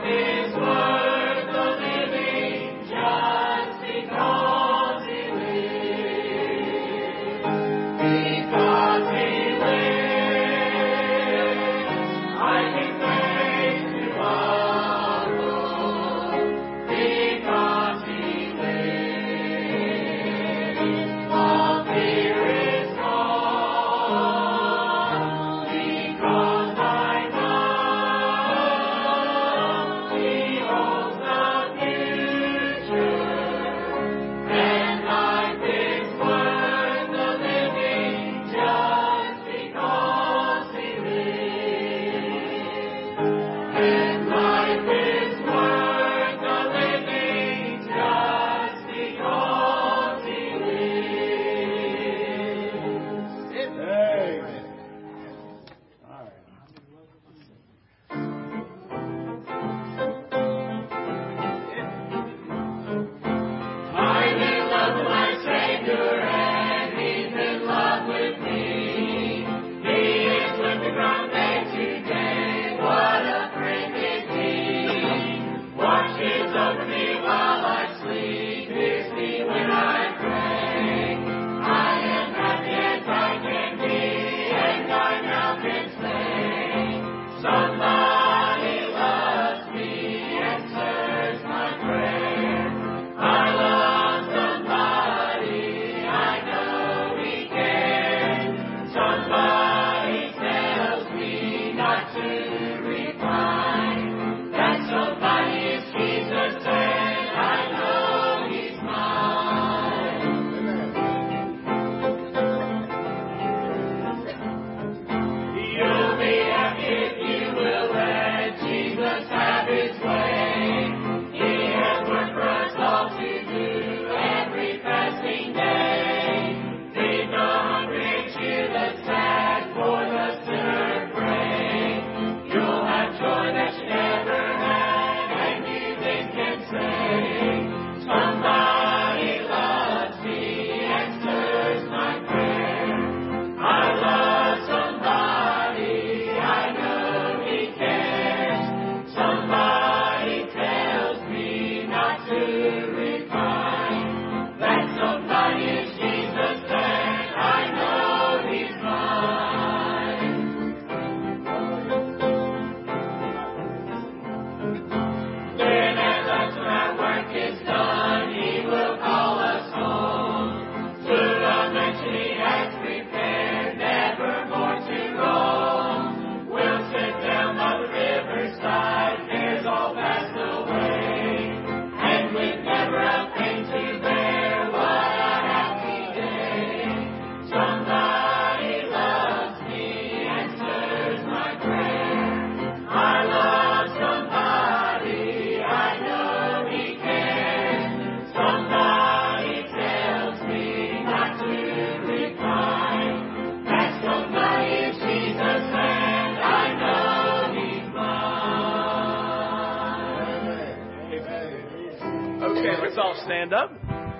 Stand up.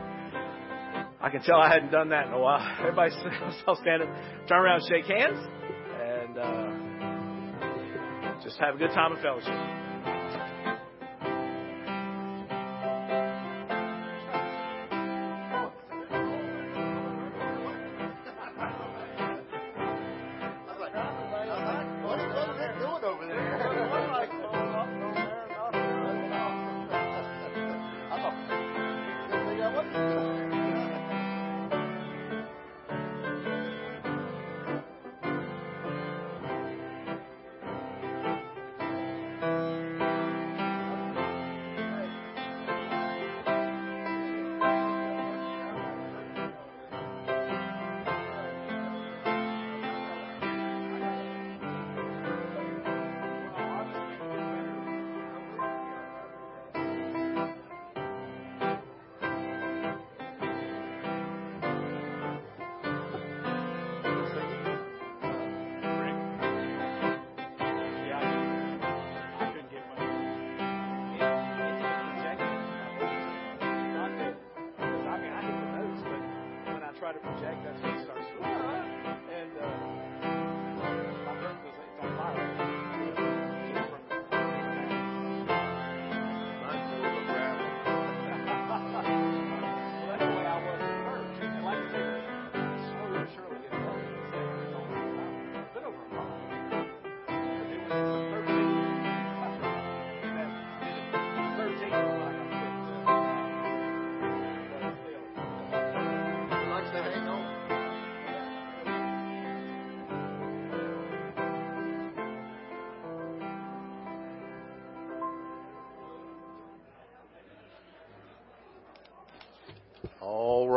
I can tell I hadn't done that in a while. Everybody stand up, turn around, shake hands, and just have a good time of fellowship.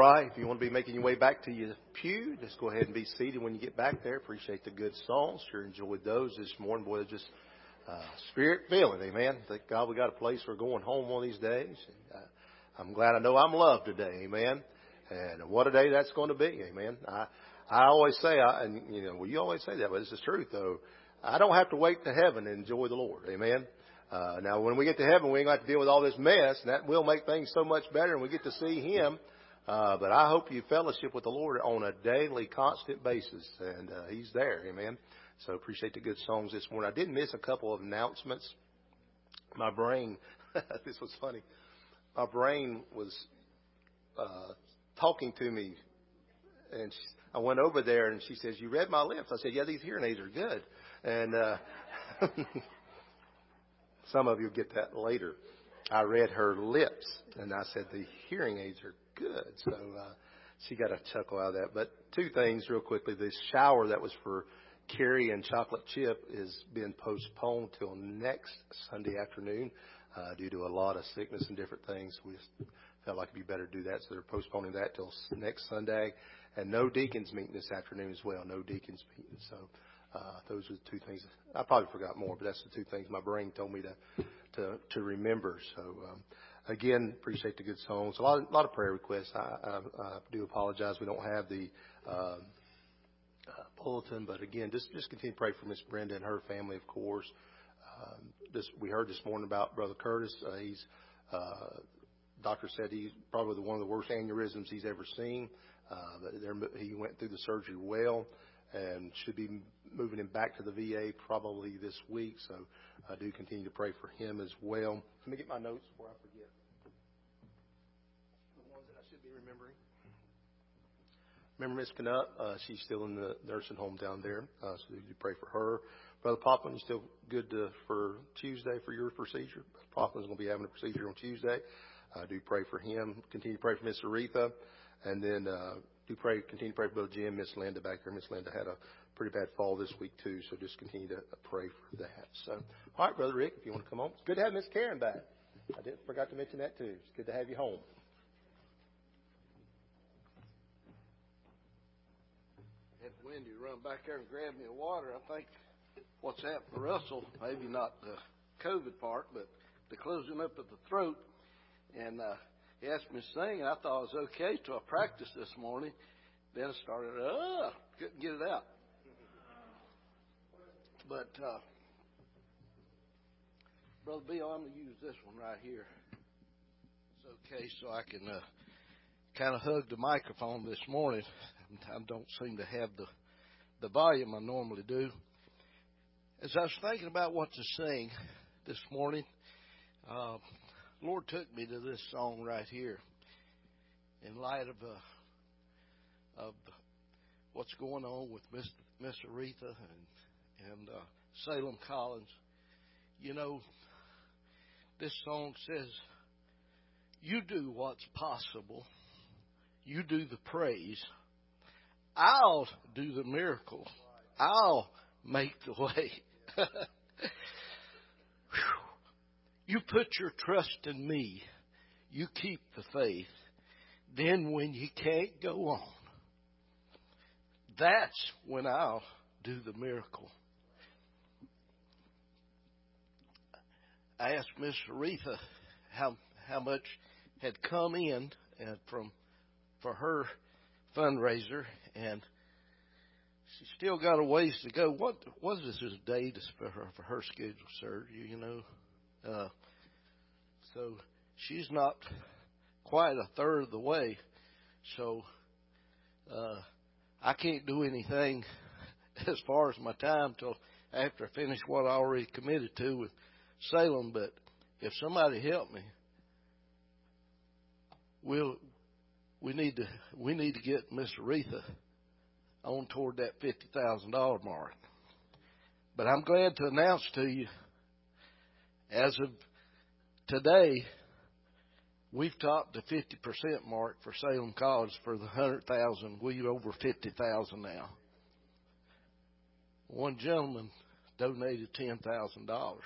right. If you want to be making your way back to your pew, just go ahead and be seated when you get back there. Appreciate the good songs. Sure enjoyed those this morning. Boy, just spirit filling. Amen. Thank God we got a place for going home one of these days. And, I'm glad I know I'm loved today. Amen. And what a day that's going to be. Amen. I always say, you always say that, but it's the truth though. I don't have to wait to heaven to enjoy the Lord. Amen. Now, when we get to heaven, we ain't got to deal with all this mess, and that will make things so much better, and we get to see Him. But I hope you fellowship with the Lord on a daily, constant basis, and He's there. Amen. So appreciate the good songs this morning. I did miss a couple of announcements. My brain, this was funny. My brain was talking to me, and I went over there, and she says, "You read my lips." I said, "Yeah, these hearing aids are good." And some of you get that later. I read her lips, and I said, "The hearing aids are good." So she got a chuckle out of that. But two things real quickly. The shower that was for Carrie and Chocolate Chip is being postponed till next Sunday afternoon due to a lot of sickness and different things. We just felt like it'd be better to do that, so they're postponing that till next Sunday. And no deacons meeting this afternoon as well. No deacons meeting. So those are the two things. I probably forgot more, but that's the two things my brain told me to remember. So again, appreciate the good songs. A lot of prayer requests. I do apologize. We don't have the bulletin, but again, just continue to pray for Miss Brenda and her family, of course. We heard this morning about Brother Curtis. Doctor said he's probably one of the worst aneurysms he's ever seen. But he went through the surgery well and should be moving him back to the VA probably this week. So I do continue to pray for him as well. Let me get my notes before I forget. The ones that I should be remembering. Remember Miss Canutt? She's still in the nursing home down there. So you pray for her. Brother Poplin, you still good for Tuesday for your procedure? Brother Poplin's going to be having a procedure on Tuesday. I do pray for him. Continue to pray for Miss Aretha. And then continue to pray for Brother Jim, Miss Linda back there. Miss Linda had a pretty bad fall this week too, so just continue to pray for that. So, all right, Brother Rick, if you want to come on. It's good to have Miss Karen back. I forgot to mention that too. It's good to have you home. Had Wendy run back there and grab me a water. I think what's happened to Russell, maybe not the COVID part, but the closing up of the throat. And he asked me to sing, and I thought it was okay till I practiced this morning. Then I started, couldn't get it out. But, Brother Bill, I'm going to use this one right here. It's okay, so I can kind of hug the microphone this morning. I don't seem to have the volume I normally do. As I was thinking about what to sing this morning, Lord took me to this song right here in light of what's going on with Miss Aretha and Salem Collins. You know, this song says, "You do what's possible. You do the praise. I'll do the miracle. I'll make the way." You put your trust in me. You keep the faith. Then when you can't go on, that's when I'll do the miracle. I asked Miss Aretha how much had come in for her fundraiser, and she's still got a ways to go. What is this date for her scheduled surgery? You know. So she's not quite a third of the way. So I can't do anything as far as my time till after I finish what I already committed to with Salem. But if somebody help me, we need to get Miss Aretha on toward that $50,000 mark. But I'm glad to announce to you, as of today, we've topped the 50% mark for Salem College for the 100,000. We're over 50,000 now. One gentleman donated $10,000.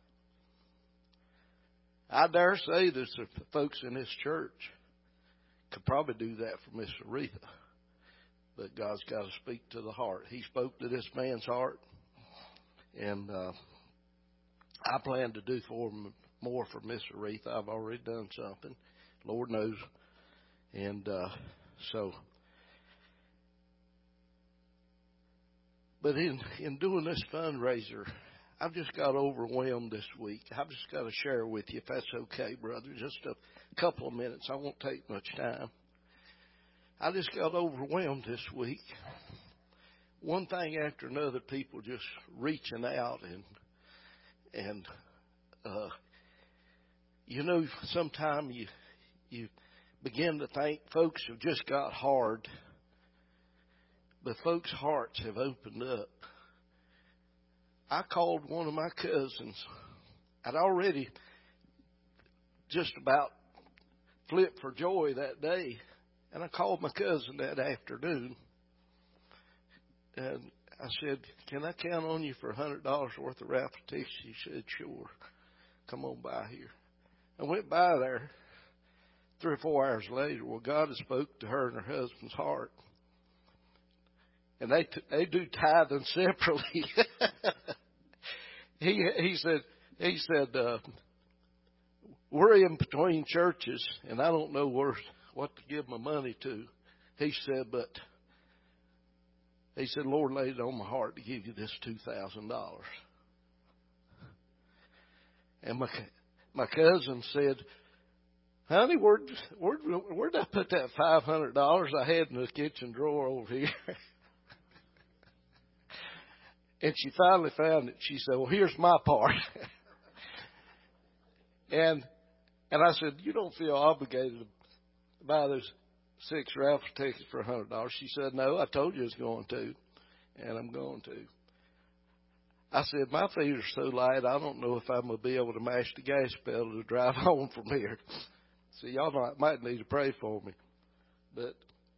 I dare say there's some folks in this church could probably do that for Miss Aretha. But God's got to speak to the heart. He spoke to this man's heart. And I plan to do more for Miss Aretha. I've already done something. Lord knows. And but in doing this fundraiser, I've just got overwhelmed this week. I've just got to share with you, if that's okay, brother, just a couple of minutes. I won't take much time. I just got overwhelmed this week. One thing after another, people just reaching out and sometimes you begin to think folks have just got hard, but folks' hearts have opened up. I called one of my cousins. I'd already just about flipped for joy that day, and I called my cousin that afternoon, and I said, "Can I count on you for $100 worth of raffle tickets?" She said, "Sure. Come on by here." I went by there 3 or 4 hours later. Well, God had spoke to her and her husband's heart. And they do tithing separately. He said, we're in between churches, and I don't know what to give my money to. He said, Lord laid it on my heart to give you this $2,000. And my cousin said, "Honey, where'd I put that $500 I had in the kitchen drawer over here?" And she finally found it. She said, "Well, here's my part." And I said, "You don't feel obligated to buy those 6 raffle tickets for $100. She said, "No, I told you I was going to, and I'm going to." I said, "My feet are so light, I don't know if I'm going to be able to mash the gas pedal to drive home from here." So y'all might need to pray for me. But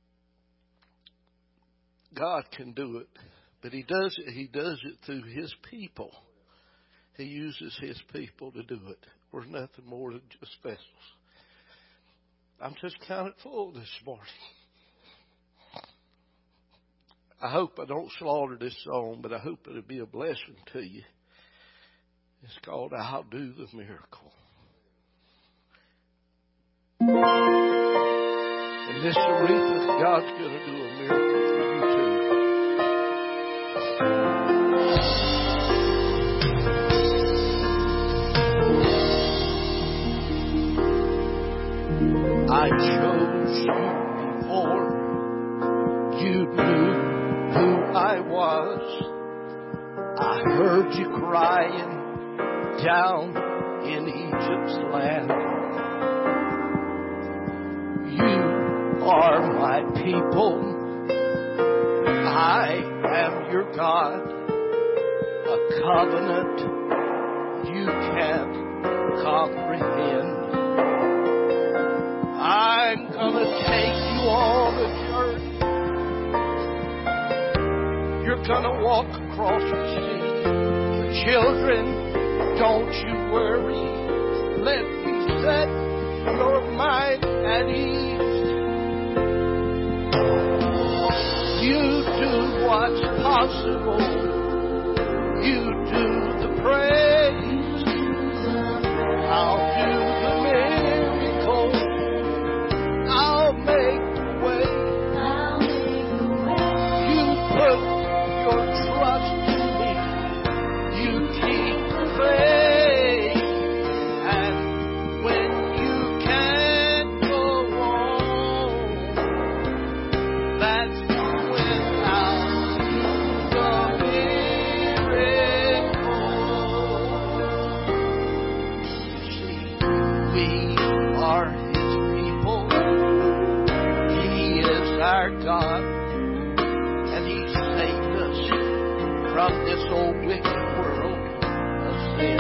God can do it. But He does it through His people. He uses His people to do it. We're nothing more than just vessels. I'm just kind of full this morning. I hope I don't slaughter this song, but I hope it'll be a blessing to you. It's called "I'll Do the Miracle." And Miss Aretha, God's going to do a miracle for you too. I chose you before you knew who I was. I heard you crying down in Egypt's land. You are my people. I am your God. A covenant you can't comprehend. I'm gonna take you on a journey. You're gonna walk across the sea. Children, don't you worry. Let me set your mind at ease. You do what's possible. You do the praise. I'll do the miracle. I'll make the way. You put your trust in me. You keep the faith. And when you can't go on, that's when I'll do the miracle. See, we are His people. He is our God, and He saved us from this old wicked world of sin.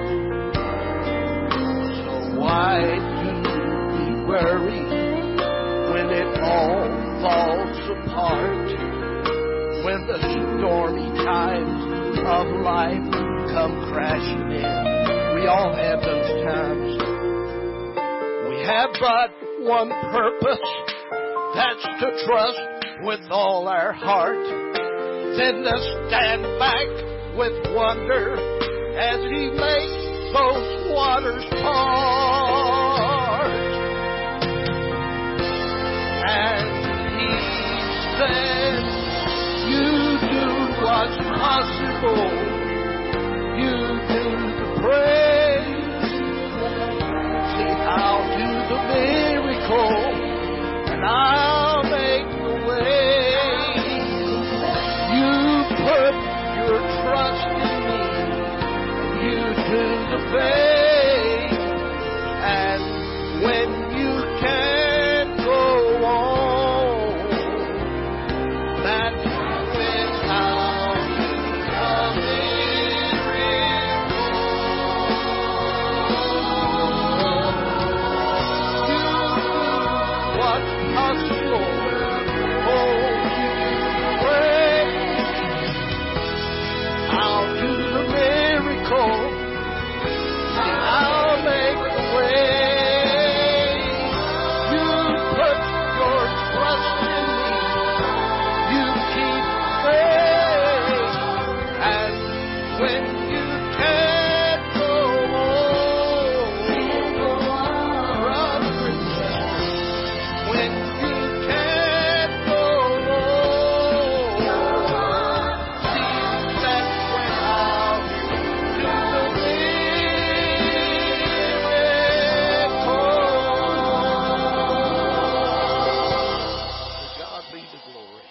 So why do we worry when it all falls apart? When the stormy times of life come crashing in. We all have those times. We have but one purpose. That's to trust with all our heart. Then to stand back with wonder as He makes those waters part. And He said, you do what's possible. You do the praise. See, I'll do the miracle, and I'll make the way. You put your trust in me, you do the faith, and when you can't go on, that's when I'll do the miracle. You do what's possible. Oh, you pray. I'll do the miracle, and I'll make the way. You put your trust in me, you keep faith, and when you can't go on, brother and sister, when you can't go on, see, that's when I'll do the miracle. To God be the glory.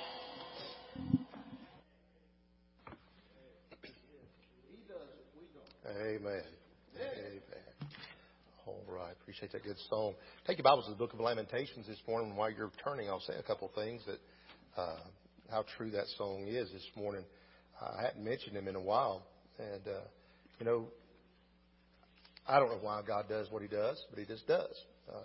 Amen. Amen. All right. Appreciate that good song. Take your Bibles to the book of Lamentations this morning. While you're turning, I'll say a couple of things that how true that song is this morning. I hadn't mentioned him in a while. And, you know, I don't know why God does what He does, but He just does.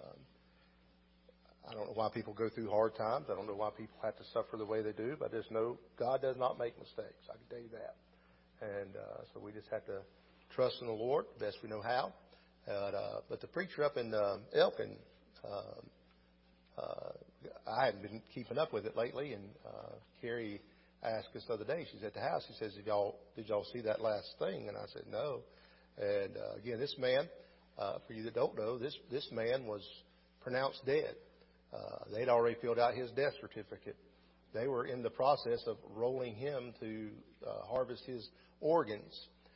I don't know why people go through hard times. I don't know why people have to suffer the way they do, but I just know God does not make mistakes. I can tell you that. And so we just have to trust in the Lord the best we know how. But the preacher up in Elkin, I hadn't been keeping up with it lately, and Carrie asked us the other day. She's at the house. She says, "Did y'all see that last thing?" And I said, "No." And again, this man, for you that don't know, this man was pronounced dead. They'd already filled out his death certificate. They were in the process of rolling him to harvest his organs.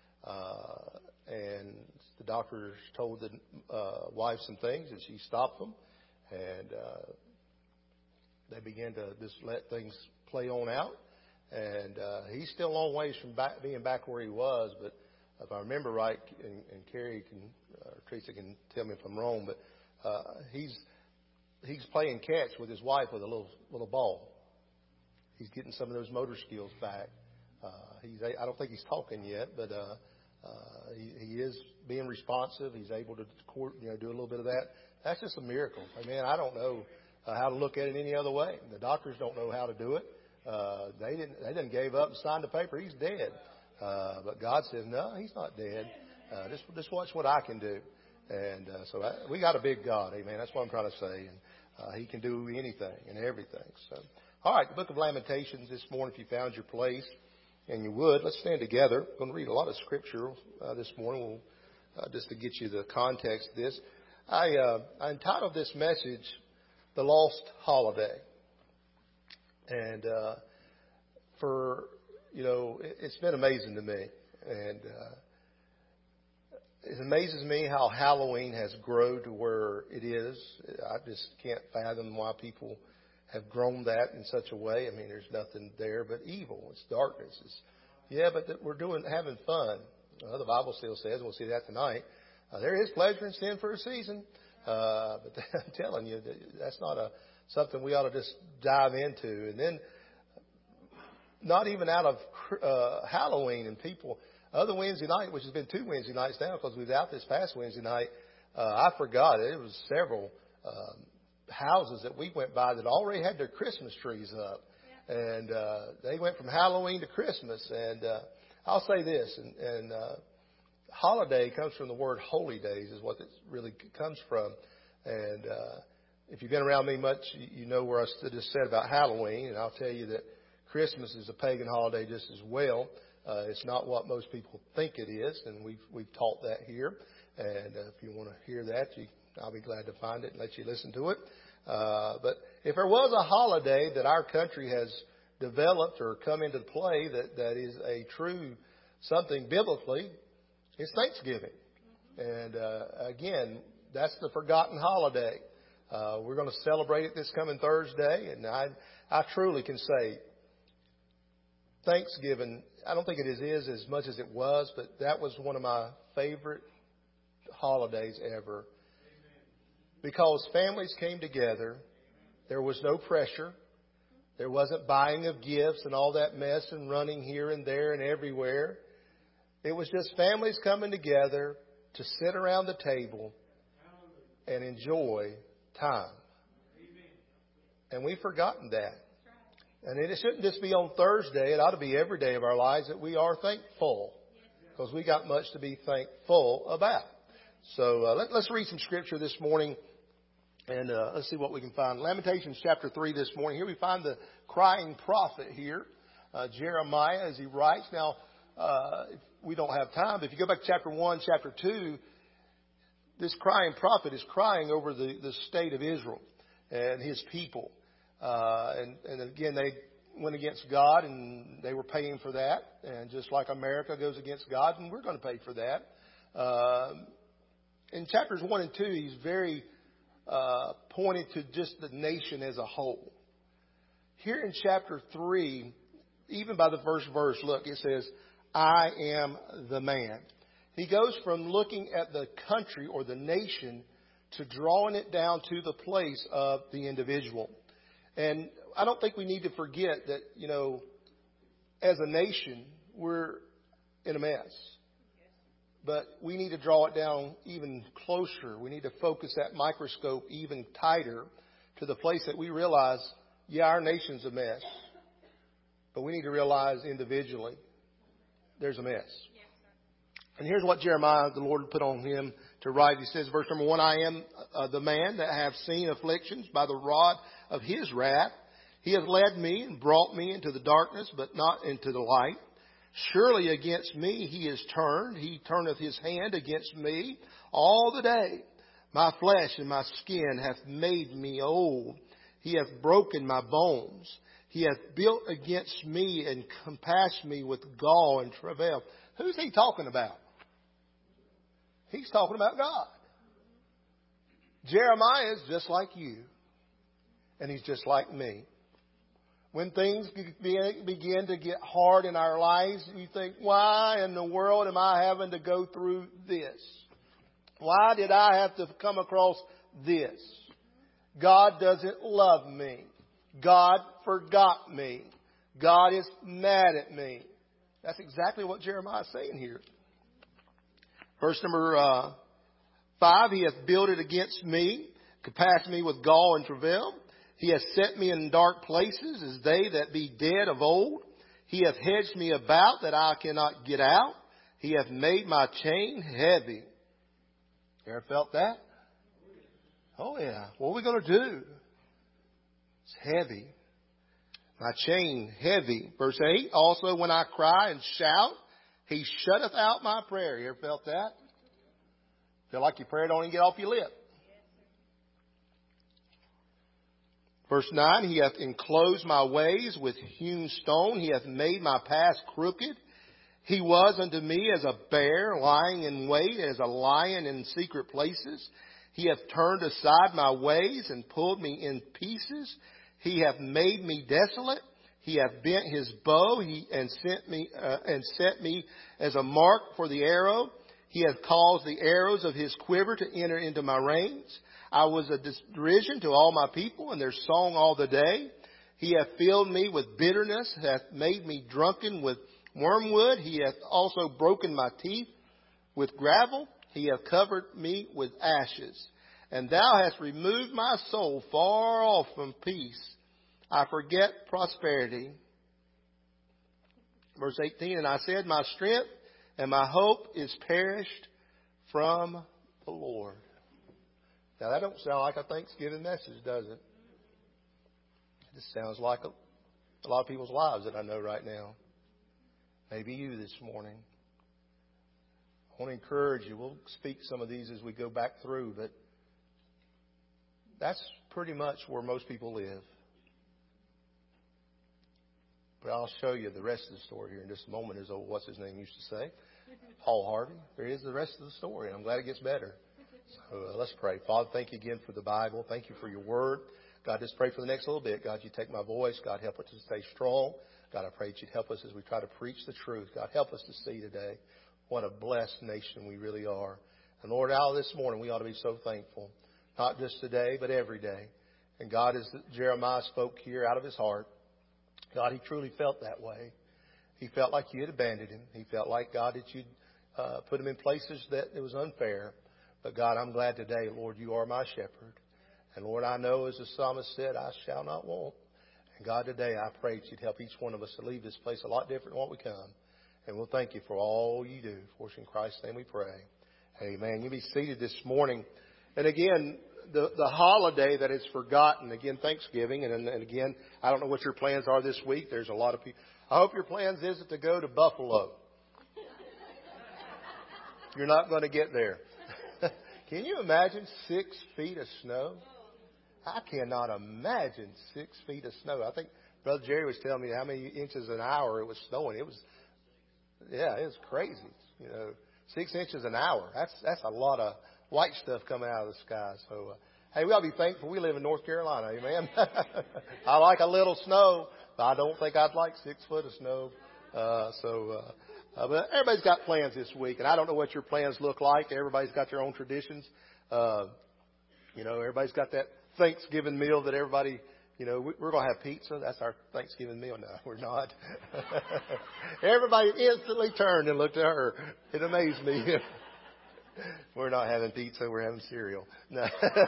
And the doctors told the wife some things, and she stopped them. And they began to just let things play on out. And he's still a long ways from being back where he was. But if I remember right, and Carrie Teresa can tell me if I'm wrong, but he's playing catch with his wife with a little ball. He's getting some of those motor skills back. I don't think he's talking yet, but he is being responsive. He's able to do a little bit of that. That's just a miracle. I mean, I don't know how to look at it any other way. The doctors don't know how to do it. They didn't give up and signed the paper. He's dead. But God says, no, he's not dead. Just watch what I can do. And we got a big God. Amen. That's what I'm trying to say. And He can do anything and everything. So, all right, the book of Lamentations this morning, if you found your place, and you would, let's stand together. I'm going to read a lot of scripture this morning, just to get you the context of this. I entitled this message, "The Lost Holiday." And it's been amazing to me. And it amazes me how Halloween has grown to where it is. I just can't fathom why people have grown that in such a way. I mean, there's nothing there but evil. It's darkness. But we're having fun. The Bible still says, we'll see that tonight, there is pleasure in sin for a season. But I'm telling you, that's not something we ought to just dive into. And then, not even out of Halloween, and people, other Wednesday night, which has been 2 Wednesday nights now because we was out this past Wednesday night, I forgot it was several houses that we went by that already had their Christmas trees up. Yeah. And they went from Halloween to Christmas. And I'll say this, and holiday comes from the word holy days is what it really comes from. And, if you've been around me much, you know where I just said about Halloween, and I'll tell you that Christmas is a pagan holiday just as well. It's not what most people think it is, and we've taught that here. And if you want to hear that, I'll be glad to find it and let you listen to it. But if there was a holiday that our country has developed or come into play that is a true something biblically, it's Thanksgiving. And again, that's the forgotten holiday. We're going to celebrate it this coming Thursday, and I truly can say Thanksgiving, I don't think it is as much as it was, but that was one of my favorite holidays ever. Because families came together. There was no pressure. There wasn't buying of gifts and all that mess and running here and there and everywhere. It was just families coming together to sit around the table and enjoy time. And we've forgotten that. And it shouldn't just be on Thursday. It ought to be every day of our lives that we are thankful. Because we got much to be thankful about. So let's read some scripture this morning. And let's see what we can find. Lamentations chapter 3 this morning. Here we find the crying prophet here, Jeremiah, as he writes. Now, we don't have time, but if you go back to chapter 1, chapter 2, this crying prophet is crying over the state of Israel and his people. And again, they went against God, and they were paying for that. And just like America goes against God, and we're going to pay for that. In chapters 1 and 2, he's very pointed to just the nation as a whole. Here in chapter 3, even by the first verse, look, it says, I am the man. He goes from looking at the country or the nation to drawing it down to the place of the individual. And I don't think we need to forget that, as a nation, we're in a mess. But we need to draw it down even closer. We need to focus that microscope even tighter to the place that we realize, our nation's a mess. But we need to realize individually there's a mess. And here's what Jeremiah, the Lord, put on him to write. He says, verse number 1, I am the man that have seen afflictions by the rod of his wrath. He has led me and brought me into the darkness, but not into the light. Surely against me he is turned. He turneth his hand against me all the day. My flesh and my skin hath made me old. He hath broken my bones. He hath built against me and compassed me with gall and travail. Who's he talking about? He's talking about God. Jeremiah is just like you. And he's just like me. When things begin to get hard in our lives, you think, why in the world am I having to go through this? Why did I have to come across this? God doesn't love me. God forgot me. God is mad at me. That's exactly what Jeremiah is saying here. Verse number 5, he hath builded against me, compassed me with gall and travail. He hath set me in dark places as they that be dead of old. He hath hedged me about that I cannot get out. He hath made my chain heavy. You ever felt that? Oh yeah. What are we going to do? It's heavy. My chain heavy. Verse 8, also when I cry and shout, he shutteth out my prayer. You ever felt that? Feel like your prayer don't even get off your lip. Verse 9, he hath enclosed my ways with hewn stone. He hath made my paths crooked. He was unto me as a bear lying in wait, as a lion in secret places. He hath turned aside my ways and pulled me in pieces. He hath made me desolate. He hath bent his bow and set me as a mark for the arrow. He hath caused the arrows of his quiver to enter into my reins. I was a derision to all my people, and their song all the day. He hath filled me with bitterness, hath made me drunken with wormwood. He hath also broken my teeth with gravel. He hath covered me with ashes. And thou hast removed my soul far off from peace. I forget prosperity. Verse 18, and I said, my strength and my hope is perished from the Lord. Now, that don't sound like a Thanksgiving message, does it? It just sounds like a lot of people's lives that I know right now. Maybe you this morning. I want to encourage you. We'll speak some of these as we go back through, but that's pretty much where most people live. But I'll show you the rest of the story here in just a moment, as old what's his name used to say. Paul Harvey. There is the rest of the story, and I'm glad it gets better. So let's pray. Father, thank you again for the Bible. Thank you for your word. God, just pray for the next little bit. God, you take my voice. God, help us to stay strong. God, I pray that you'd help us as we try to preach the truth. God, help us to see today what a blessed nation we really are. And Lord, out of this morning, we ought to be so thankful. Not just today, but every day. And God, as Jeremiah spoke here out of his heart, God, he truly felt that way. He felt like you had abandoned him. He felt like, God, that you'd put him in places that it was unfair. But God, I'm glad today, Lord, you are my shepherd. And Lord, I know, as the psalmist said, I shall not want. And God, today I pray that you'd help each one of us to leave this place a lot different than what we come. And we'll thank you for all you do. For us in Christ's name we pray. Amen. You be seated this morning. And again, the holiday that is forgotten, again, Thanksgiving. And again, I don't know what your plans are this week. There's a lot of people. I hope your plans isn't to go to Buffalo. You're not going to get there. Can you imagine 6 feet of snow? I cannot imagine 6 feet of snow. I think Brother Jerry was telling me how many inches an hour it was snowing. It was crazy. 6 inches an hour. That's a lot of white stuff coming out of the sky. So, hey, we ought to be thankful we live in North Carolina. Amen. I like a little snow, but I don't think I'd like 6 foot of snow. But everybody's got plans this week, and I don't know what your plans look like. Everybody's got their own traditions. Everybody's got that Thanksgiving meal that everybody, we're going to have pizza. That's our Thanksgiving meal. No, we're not. Everybody instantly turned and looked at her. It amazed me. We're not having pizza. We're having cereal. No.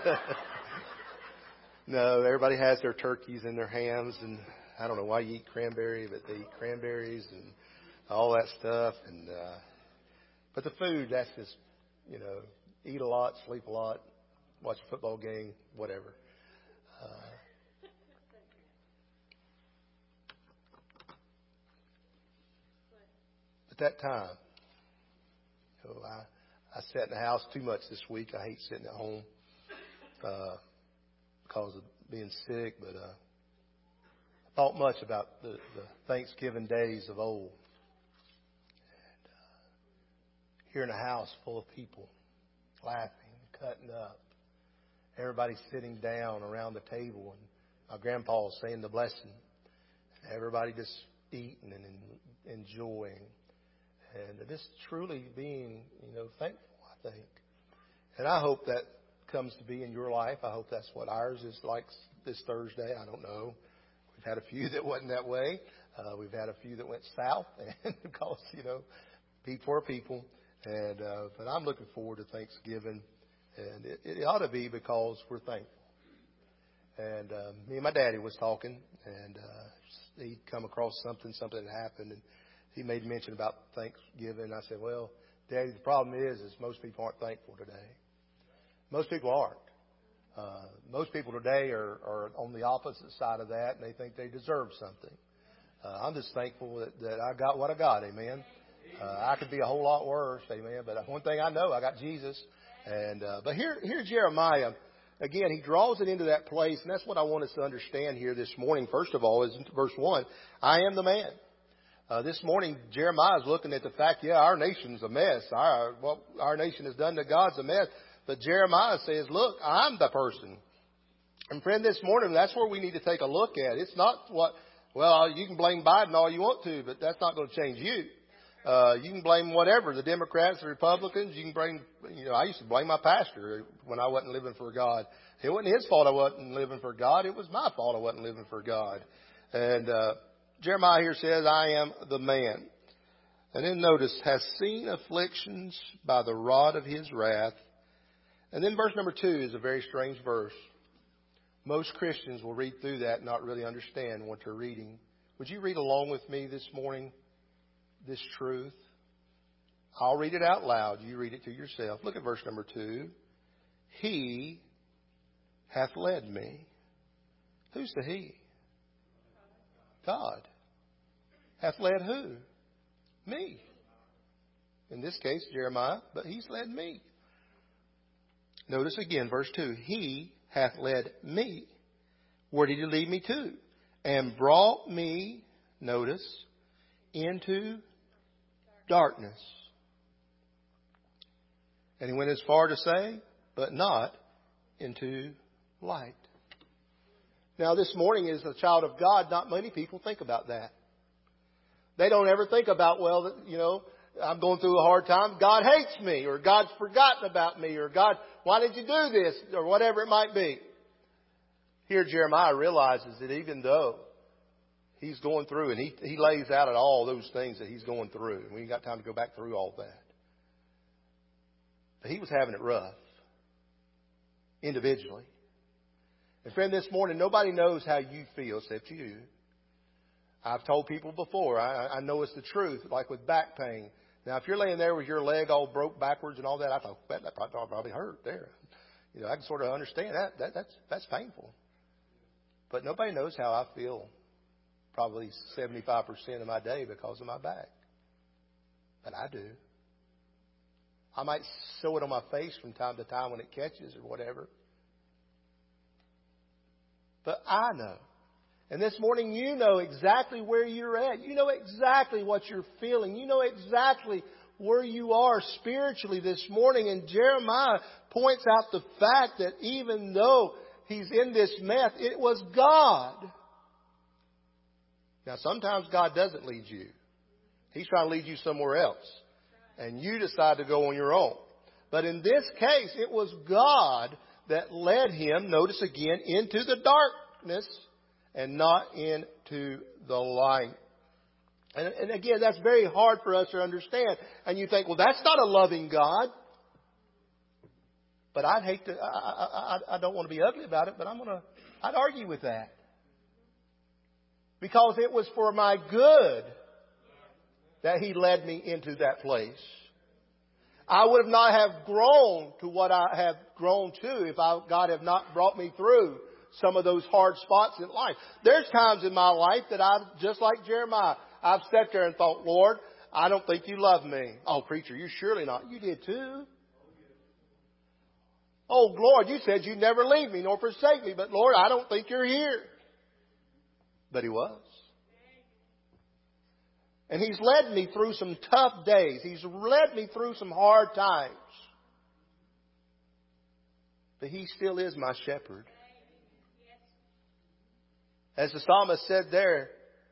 No, everybody has their turkeys and their hams, and I don't know why you eat cranberry, but they eat cranberries and all that stuff. And but the food, that's just, eat a lot, sleep a lot, watch a football game, whatever. At that time, I sat in the house too much this week. I hate sitting at home because of being sick, but I thought much about the Thanksgiving days of old. And here in a house full of people laughing, cutting up, everybody sitting down around the table, and my grandpa was saying the blessing, and everybody just eating and enjoying, and just truly being, thankful, I think. And I hope that comes to be in your life. I hope that's what ours is like this Thursday. I don't know. We've had a few that wasn't that way. We've had a few that went south, and because, people are people. And but I'm looking forward to Thanksgiving, and it ought to be because we're thankful. And me and my daddy was talking, and he'd come across something that happened, and he made mention about Thanksgiving. I said, well, Daddy, the problem is most people aren't thankful today. Most people aren't. Most people today are on the opposite side of that, and they think they deserve something. I'm just thankful that I got what I got, amen. I could be a whole lot worse, amen. But one thing I know, I got Jesus. And but here Jeremiah, again, he draws it into that place, and that's what I want us to understand here this morning. First of all, is verse 1, I am the man. This morning, Jeremiah is looking at the fact, our nation's a mess. What our nation has done to God's a mess. But Jeremiah says, look, I'm the person. And friend, this morning, that's where we need to take a look at. It's not you can blame Biden all you want to, but that's not going to change you. You can blame whatever, the Democrats, the Republicans. You can blame, I used to blame my pastor when I wasn't living for God. It wasn't his fault I wasn't living for God. It was my fault I wasn't living for God. And Jeremiah here says, I am the man. And then notice, has seen afflictions by the rod of his wrath. And then verse number 2 is a very strange verse. Most Christians will read through that and not really understand what they're reading. Would you read along with me this morning this truth? I'll read it out loud. You read it to yourself. Look at verse number 2. He hath led me. Who's the He? God. Hath led who? Me. In this case, Jeremiah, but He's led me. Notice again, verse 2. He hath led me. Where did He lead me to? And brought me, notice, into darkness. And He went as far to say, but not into light. Now, this morning, as a child of God, not many people think about that. They don't ever think about, well, you know, I'm going through a hard time. God hates me, or God's forgotten about me, or God, why did you do this, or whatever it might be. Here, Jeremiah realizes that even though he's going through, and he lays out at all those things that he's going through, and we ain't got time to go back through all that. But he was having it rough, individually. And friend, this morning, nobody knows how you feel except you. I've told people before, I know it's the truth, like with back pain. Now, if you're laying there with your leg all broke backwards and all that, I thought, that probably hurt there. You know, I can sort of understand that. That's painful. But nobody knows how I feel probably 75% of my day because of my back. But I do. I might show it on my face from time to time when it catches or whatever. But I know. And this morning you know exactly where you're at. You know exactly what you're feeling. You know exactly where you are spiritually this morning. And Jeremiah points out the fact that even though he's in this mess, it was God. Now sometimes God doesn't lead you. He's trying to lead you somewhere else. And you decide to go on your own. But in this case, it was God that led him, notice again, into the darkness and not into the light. And again, that's very hard for us to understand. And you think, well, that's not a loving God. But I'd hate to, I don't want to be ugly about it, but I'd argue with that. Because it was for my good that He led me into that place. I would not have grown to what I have grown to if God had not brought me through some of those hard spots in life. There's times in my life that just like Jeremiah, I've sat there and thought, Lord, I don't think You love me. Oh, preacher, you're surely not. You did too. Oh, Lord, You said You'd never leave me nor forsake me. But Lord, I don't think You're here. But He was. And He's led me through some tough days. He's led me through some hard times. But He still is my shepherd. As the psalmist said there,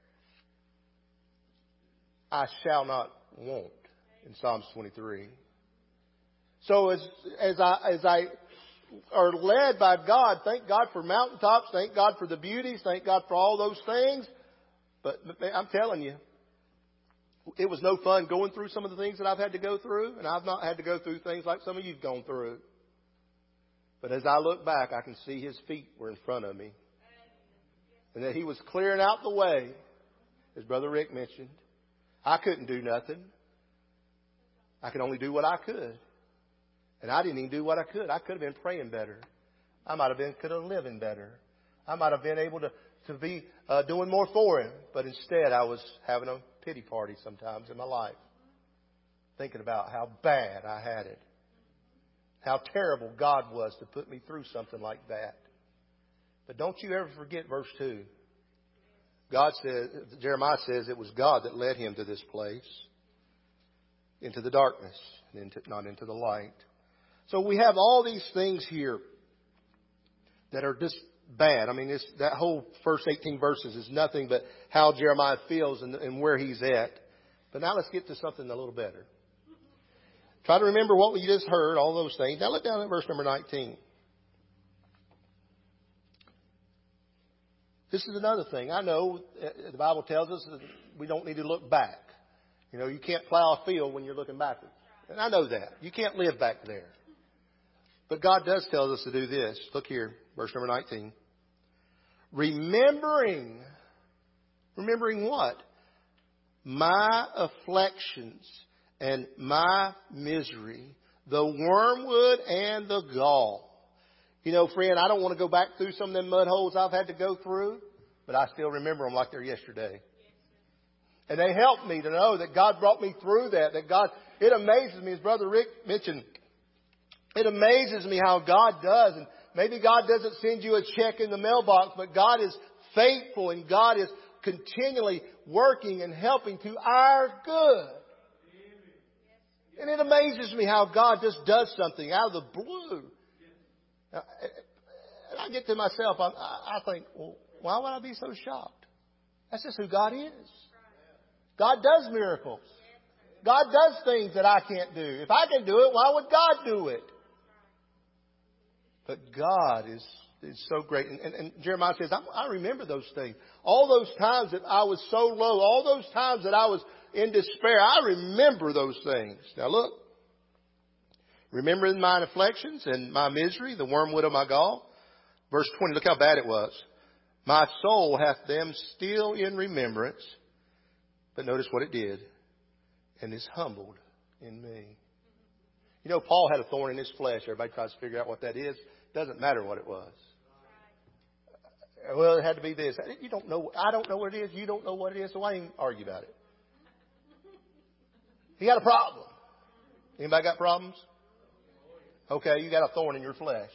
I shall not want in Psalms 23. So as I are led by God, thank God for mountaintops, thank God for the beauties, thank God for all those things. But I'm telling you, it was no fun going through some of the things that I've had to go through, and I've not had to go through things like some of you've gone through. But as I look back, I can see His feet were in front of me. And that He was clearing out the way, as Brother Rick mentioned. I couldn't do nothing. I could only do what I could. And I didn't even do what I could. I could have been praying better. I might have been could have living better. I might have been able to be doing more for Him. But instead, I was having a pity party sometimes in my life. Thinking about how bad I had it. How terrible God was to put me through something like that. But don't you ever forget verse 2. Jeremiah says it was God that led him to this place. Into the darkness. Not into the light. So we have all these things here that are just bad. I mean, that whole first 18 verses is nothing but how Jeremiah feels and where he's at. But now let's get to something a little better. Try to remember what we just heard, all those things. Now look down at verse number 19. This is another thing. I know the Bible tells us that we don't need to look back. You know, you can't plow a field when you're looking backwards. And I know that. You can't live back there. But God does tell us to do this. Look here, verse number 19. Remembering what? My afflictions and my misery, the wormwood and the gall. You know, friend, I don't want to go back through some of them mud holes I've had to go through, but I still remember them like they're yesterday. And they helped me to know that God brought me through that God, it amazes me, as Brother Rick mentioned, it amazes me how God does. And maybe God doesn't send you a check in the mailbox, but God is faithful and God is continually working and helping to our good. And it amazes me how God just does something out of the blue. And I get to myself, I think, well, why would I be so shocked? That's just who God is. God does miracles. God does things that I can't do. If I can do it, why would God do it? But God is so great. And Jeremiah says, I remember those things. All those times that I was so low, all those times that I was in despair, I remember those things. Now look. Remembering mine afflictions and my misery, the wormwood of my gall. Verse 20, look how bad it was. My soul hath them still in remembrance. But notice what it did. And is humbled in me. You know, Paul had a thorn in his flesh. Everybody tries to figure out what that is. Doesn't matter what it was. Well, it had to be this. You don't know. I don't know what it is. You don't know what it is. So why even argue about it? He got a problem. Anybody got problems? Okay, you got a thorn in your flesh.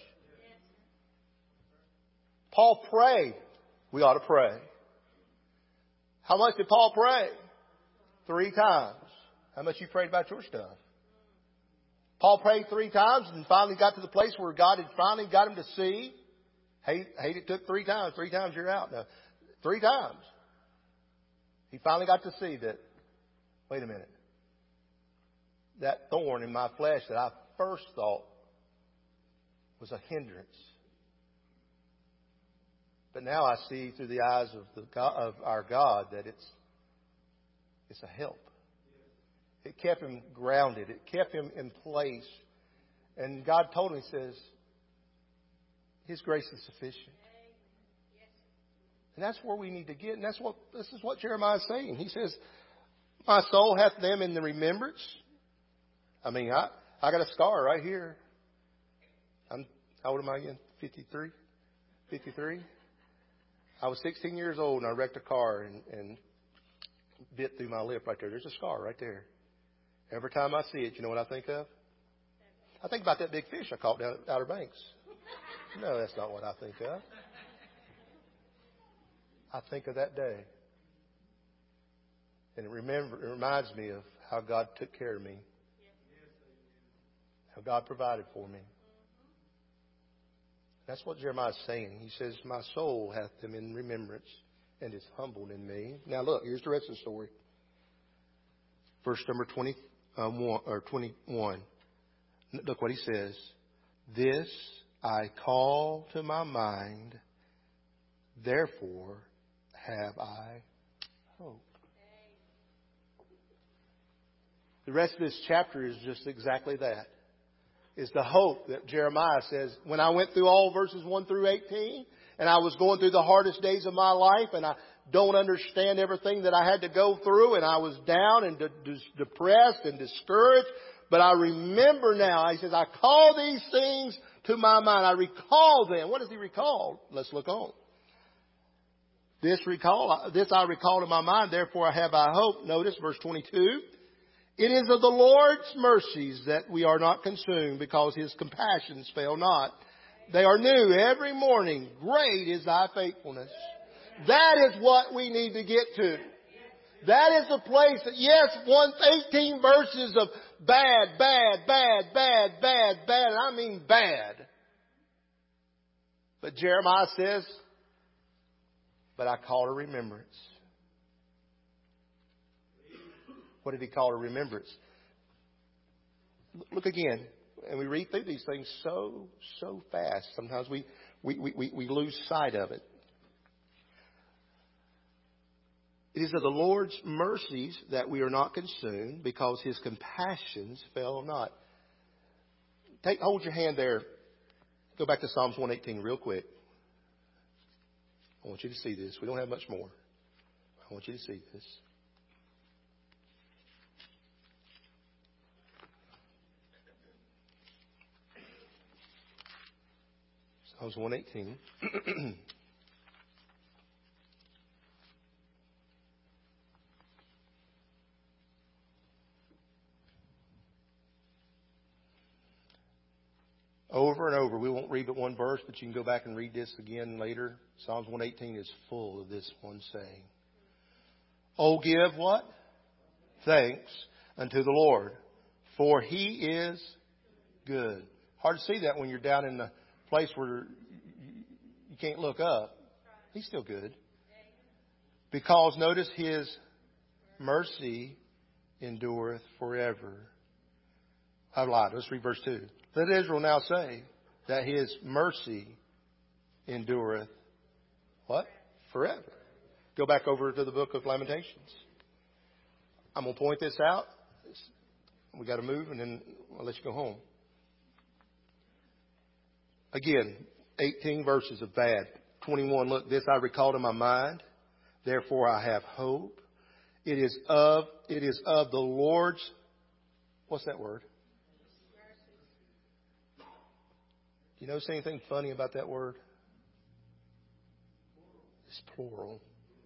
Paul prayed. We ought to pray. How much did Paul pray? 3 times. How much you prayed about your stuff? Paul prayed 3 times and finally got to the place where God had finally got him to see. Hate it took 3 times. 3 times you're out. Now, 3 times. He finally got to see that, wait a minute. That thorn in my flesh that I first thought was a hindrance. But now I see through the eyes of our God that it's a help. It kept him grounded. It kept him in place. And God told him, He says, His grace is sufficient. And that's where we need to get. And this is what Jeremiah is saying. He says, my soul hath them in the remembrance. I mean, I got a scar right here. How old am I again? 53? 53? I was 16 years old and I wrecked a car and bit through my lip right there. There's a scar right there. Every time I see it, you know what I think of? I think about that big fish I caught down at Outer Banks. No, that's not what I think of. I think of that day. And it reminds me of how God took care of me. How God provided for me. That's what Jeremiah is saying. He says, my soul hath them in remembrance and is humbled in me. Now look, here's the rest of the story. Verse number 21. Look what he says. This I call to my mind, therefore have I hope. The rest of this chapter is just exactly that. Is the hope that Jeremiah says, when I went through all verses 1 through 18, and I was going through the hardest days of my life, and I don't understand everything that I had to go through, and I was down and depressed and discouraged, but I remember now, he says, I call these things to my mind. I recall them. What does he recall? Let's look on. This I recall to my mind, therefore have I hope. Notice verse 22. It is of the Lord's mercies that we are not consumed, because His compassions fail not. They are new every morning. Great is thy faithfulness. That is what we need to get to. That is the place that, yes, 18 verses of bad, and I mean bad. But Jeremiah says, but I call to remembrance. What did he call to remembrance? Look again. And we read through these things so fast. Sometimes we lose sight of it. It is of the Lord's mercies that we are not consumed, because His compassions fail not. Hold your hand there. Go back to Psalms 118 real quick. I want you to see this. We don't have much more. I want you to see this. Psalms 118. Over and over. We won't read but one verse, but you can go back and read this again later. Psalms 118 is full of this one saying. Oh, give what? Thanks unto the Lord, for He is good. Hard to see that when you're down in the place where you can't look up. He's still good. Because notice His mercy endureth forever. I lied. Let's read verse 2. Let Israel now say that His mercy endureth what? Forever. Go back over to the book of Lamentations. I'm going to point this out. We got to move and then I'll let you go home. Again, 18 verses of bad. 21, look, this I recall to my mind. Therefore I have hope. It is of the Lord's, what's that word? Do you notice anything funny about that word? It's plural.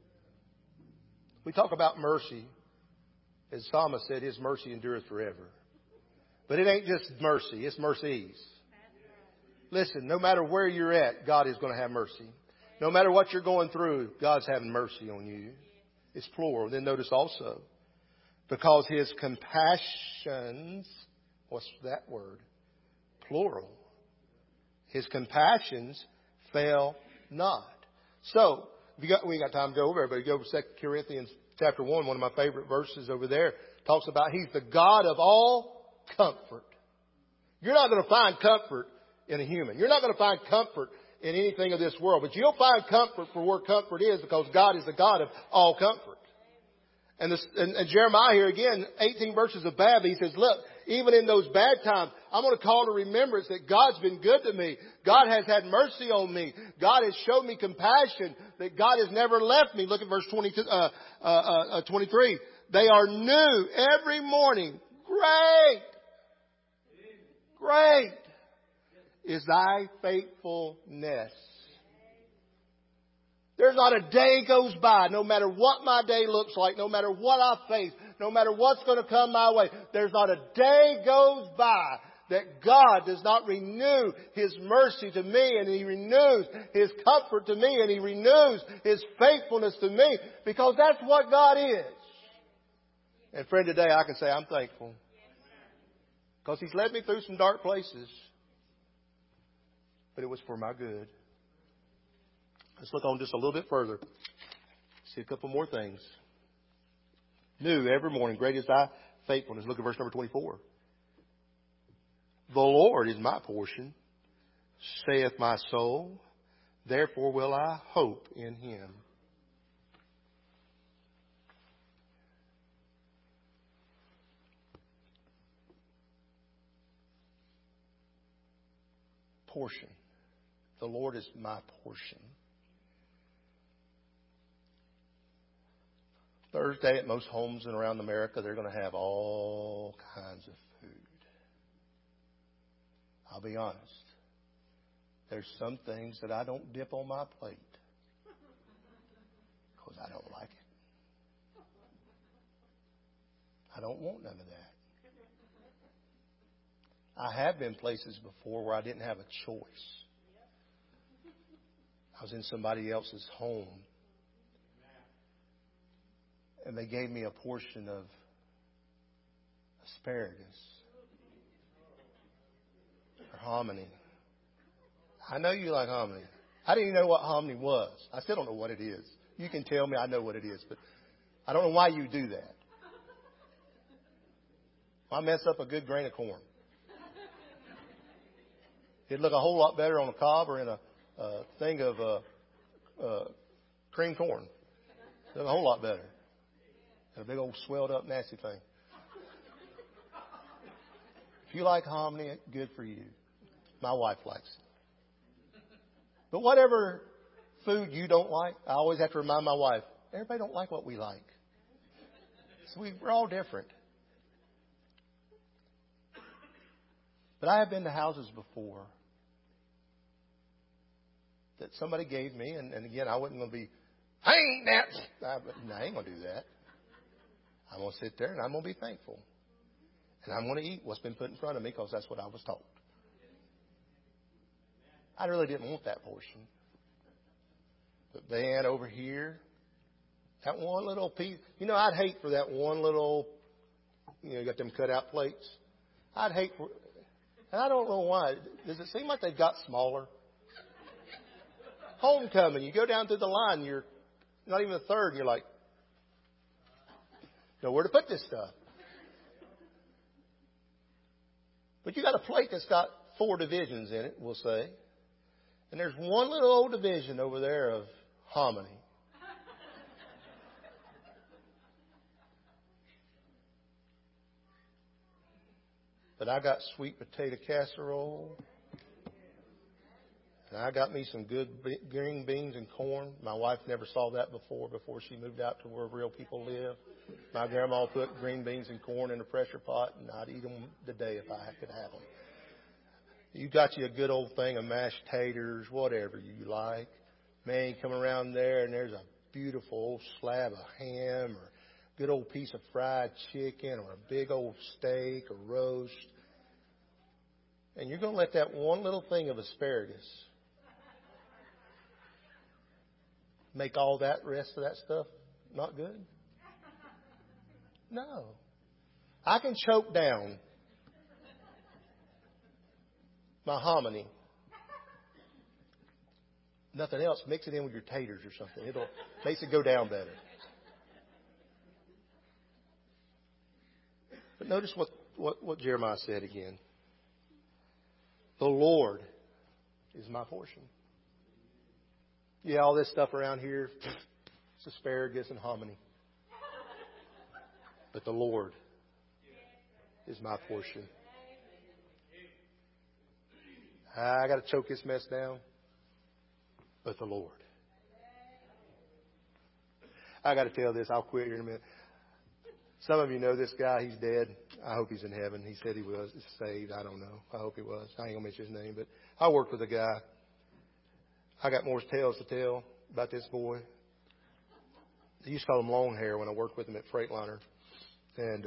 We talk about mercy. As Psalmist said, His mercy endureth forever. But it ain't just mercy, it's mercies. Listen, no matter where you're at, God is going to have mercy. No matter what you're going through, God's having mercy on you. It's plural. Then notice also, because His compassions, what's that word? Plural. His compassions fail not. So, we got time to go over, but go over 2 Corinthians chapter 1, one of my favorite verses over there, talks about He's the God of all comfort. You're not going to find comfort in a human. You're not going to find comfort in anything of this world. But you'll find comfort for where comfort is, because God is the God of all comfort. And Jeremiah here again, 18 verses of bad, He says, look, even in those bad times, I'm going to call to remembrance that God's been good to me. God has had mercy on me. God has showed me compassion, that God has never left me. Look at verse 23. They are new every morning. Great is thy faithfulness. There's not a day goes by, no matter what my day looks like, no matter what I face, no matter what's going to come my way, there's not a day goes by that God does not renew His mercy to me, and He renews His comfort to me, and He renews His faithfulness to me, because that's what God is. And friend, today I can say I'm thankful, because He's led me through some dark places, but it was for my good. Let's look on just a little bit further. See a couple more things. New every morning. Great is thy faithfulness. Look at verse number 24. The Lord is my portion, saith my soul. Therefore will I hope in Him. Portion. The Lord is my portion. Thursday at most homes and around America, they're going to have all kinds of food. I'll be honest. There's some things that I don't dip on my plate because I don't like it. I don't want none of that. I have been places before where I didn't have a choice. I was in somebody else's home, and they gave me a portion of asparagus or hominy. I know you like hominy. I didn't even know what hominy was. I still don't know what it is. You can tell me I know what it is, but I don't know why you do that. I mess up a good grain of corn. It'd look a whole lot better on a cob or in a thing of cream corn. It'd look a whole lot better. A big old swelled up nasty thing. If you like hominy, good for you. My wife likes it. But whatever food you don't like, I always have to remind my wife, everybody don't like what we like. So we're all different. But I have been to houses before that somebody gave me. And again, I wasn't going to be, I ain't going to do that. I'm going to sit there and I'm going to be thankful. And I'm going to eat what's been put in front of me because that's what I was taught. I really didn't want that portion. But then over here, that one little piece, I'd hate for that one little, you got them cut out plates. I'd hate for, and I don't know why. Does it seem like they've got smaller? Homecoming, you go down through the line, you're not even a third, and you're like, know where to put this stuff. But you got a plate that's got 4 divisions in it, we'll say. And there's one little old division over there of hominy. But I got sweet potato casserole. And I got me some good green beans and corn. My wife never saw that before she moved out to where real people live. My grandma put green beans and corn in a pressure pot, and I'd eat them today if I could have them. You got you a good old thing of mashed taters, whatever you like. Man, you come around there, and there's a beautiful old slab of ham or a good old piece of fried chicken or a big old steak or roast. And you're going to let that one little thing of asparagus make all that rest of that stuff not good? No. I can choke down my hominy. Nothing else. Mix it in with your taters or something. It'll makes it go down better. But notice what Jeremiah said again. The Lord is my portion. Yeah, all this stuff around here, it's asparagus and hominy. But the Lord is my portion. I got to choke this mess down. But the Lord. I got to tell this. I'll quit here in a minute. Some of you know this guy. He's dead. I hope he's in heaven. He said he was saved. I don't know. I hope he was. I ain't going to mention his name. But I worked with a guy. I got more tales to tell about this boy. I used to call him Long Hair when I worked with him at Freightliner. And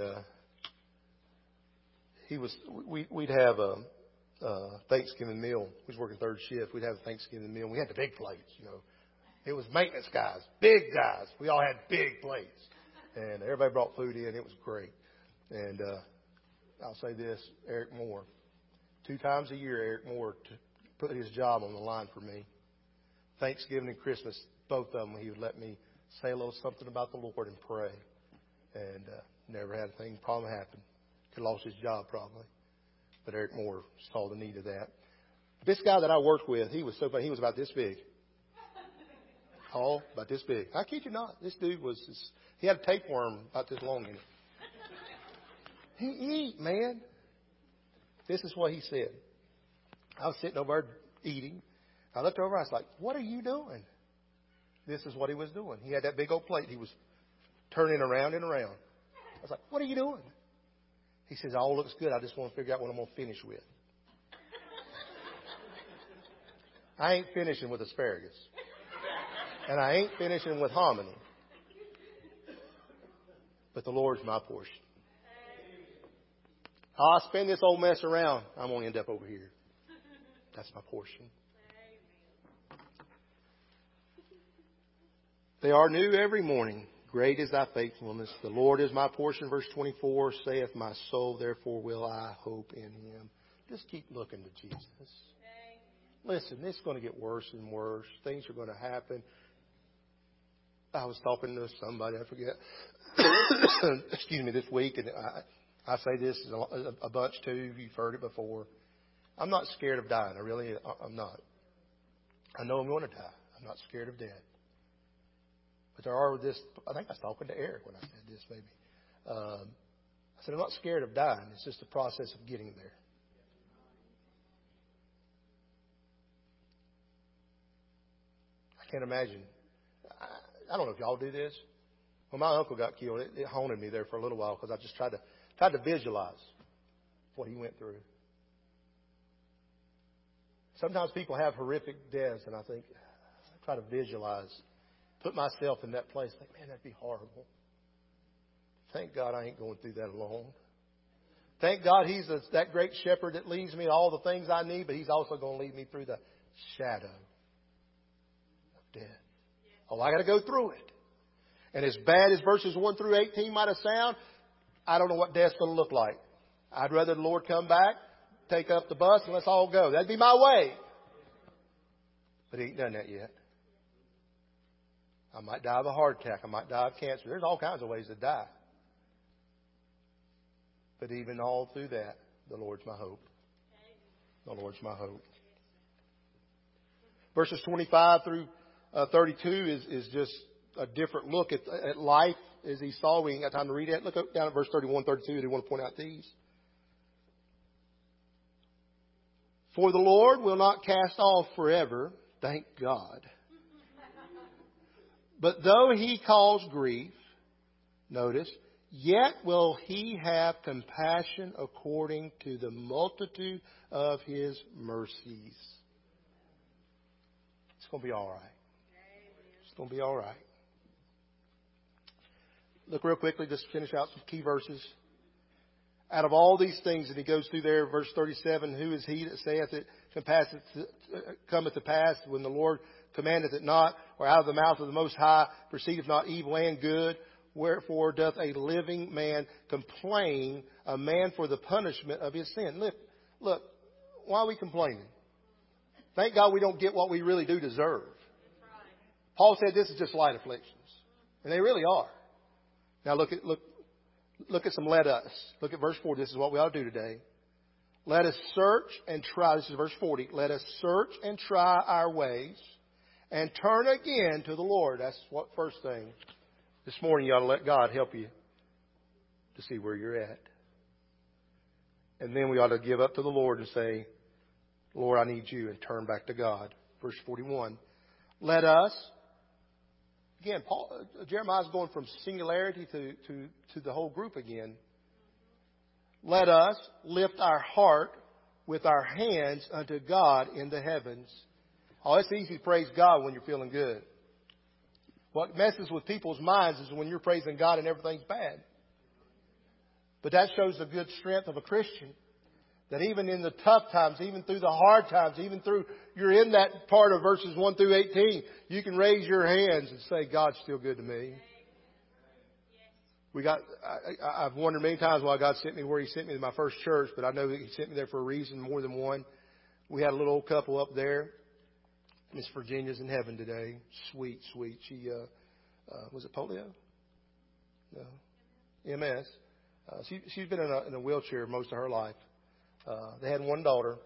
we'd have a Thanksgiving meal. We was working third shift. We'd have a Thanksgiving meal. We had the big plates, It was maintenance guys, big guys. We all had big plates. And everybody brought food in. It was great. And I'll say this, Eric Moore. 2 times a year, Eric Moore put his job on the line for me. Thanksgiving and Christmas, both of them, he would let me say a little something about the Lord and pray. And never had a problem happen. Could have lost his job probably. But Eric Moore saw the need of that. This guy that I worked with, he was so funny. He was about this big. Tall, about this big. I kid you not. This dude he had a tapeworm about this long in it. He eat, man. This is what he said. I was sitting over there eating. I looked over. I was like, what are you doing? This is what he was doing. He had that big old plate. He was turning around and around. I was like, what are you doing? He says, all looks good. I just want to figure out what I'm going to finish with. I ain't finishing with asparagus. And I ain't finishing with hominy. But the Lord's my portion. I'll spin this old mess around. I'm going to end up over here. That's my portion. They are new every morning. Great is thy faithfulness. The Lord is my portion. Verse 24 saith my soul, therefore will I hope in him. Just keep looking to Jesus. Listen, it's going to get worse and worse. Things are going to happen. I was talking to somebody, I forget, this week, and I say this a bunch too. You've heard it before. I'm not scared of dying. I'm not. I know I'm going to die. I'm not scared of death. But I think I was talking to Eric when I said this, maybe. I said, I'm not scared of dying. It's just the process of getting there. I can't imagine. I don't know if y'all do this. When my uncle got killed, it haunted me there for a little while because I just tried to visualize what he went through. Sometimes people have horrific deaths, and I think, I try to visualize, put myself in that place. Like, man, that'd be horrible. Thank God I ain't going through that alone. Thank God He's that great shepherd that leads me to all the things I need, but He's also going to lead me through the shadow of death. Oh, I got to go through it. And as bad as verses 1 through 18 might have sound, I don't know what death's going to look like. I'd rather the Lord come back, take up the bus, and let's all go. That'd be my way. But He ain't done that yet. I might die of a heart attack. I might die of cancer. There's all kinds of ways to die. But even all through that, the Lord's my hope. The Lord's my hope. Verses 25 through 32 is just a different look at life as he saw. We ain't got time to read it. Look down at verse 31, 32. I do want to point out these. For the Lord will not cast off forever, thank God. But though He cause grief, notice, yet will He have compassion according to the multitude of His mercies. It's going to be all right. It's going to be all right. Look real quickly, just finish out some key verses. Out of all these things, and he goes through there, verse 37, who is he that saith it cometh to pass when the Lord commandeth it not, or out of the mouth of the Most High proceedeth not evil and good? Wherefore doth a living man complain, a man for the punishment of his sin? Look, why are we complaining? Thank God we don't get what we really do deserve. Paul said this is just light afflictions. And they really are. Now look at some let us. Look at verse 4. This is what we ought to do today. Let us search and try. This is verse 40. Let us search and try our ways and turn again to the Lord. That's what first thing. This morning you ought to let God help you to see where you're at. And then we ought to give up to the Lord and say, Lord, I need you, and turn back to God. Verse 41. Let us, again, Jeremiah's going from singularity to the whole group again. Let us lift our heart with our hands unto God in the heavens. Oh, it's easy to praise God when you're feeling good. What messes with people's minds is when you're praising God and everything's bad. But that shows the good strength of a Christian. That even in the tough times, even through the hard times, even through you're in that part of verses 1 through 18, you can raise your hands and say, God's still good to me. I've wondered many times why God sent me where He sent me to my first church, but I know that He sent me there for a reason, more than one. We had a little old couple up there. Miss Virginia's in heaven today. Sweet, sweet. She, was it polio? No. MS. She's been in a wheelchair most of her life. They had one daughter.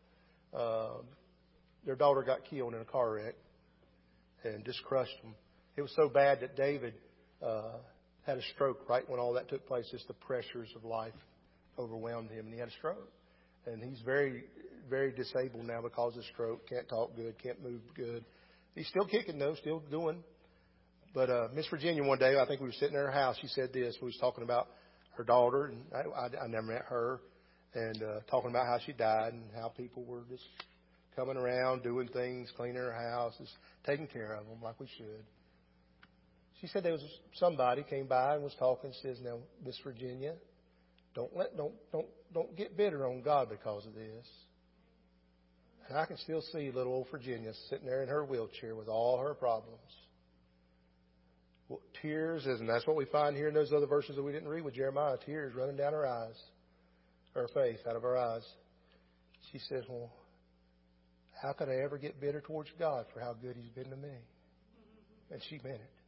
Their daughter got killed in a car wreck and just crushed them. It was so bad that David had a stroke right when all that took place. Just the pressures of life overwhelmed him, and he had a stroke. And he's very, very disabled now because of stroke. Can't talk good, can't move good. He's still kicking though, still doing. But Miss Virginia one day, I think we were sitting in her house. She said this. We was talking about her daughter, and I never met her. And talking about how she died and how people were just coming around, doing things, cleaning her house, just taking care of them like we should. She said there was somebody came by and was talking. Says, "Now, Miss Virginia, don't get bitter on God because of this." And I can still see little old Virginia sitting there in her wheelchair with all her problems. Well, tears, and that's what we find here in those other verses that we didn't read with Jeremiah. Tears running down her eyes. Her face out of her eyes. She says, well, how could I ever get bitter towards God for how good He's been to me? And she meant it.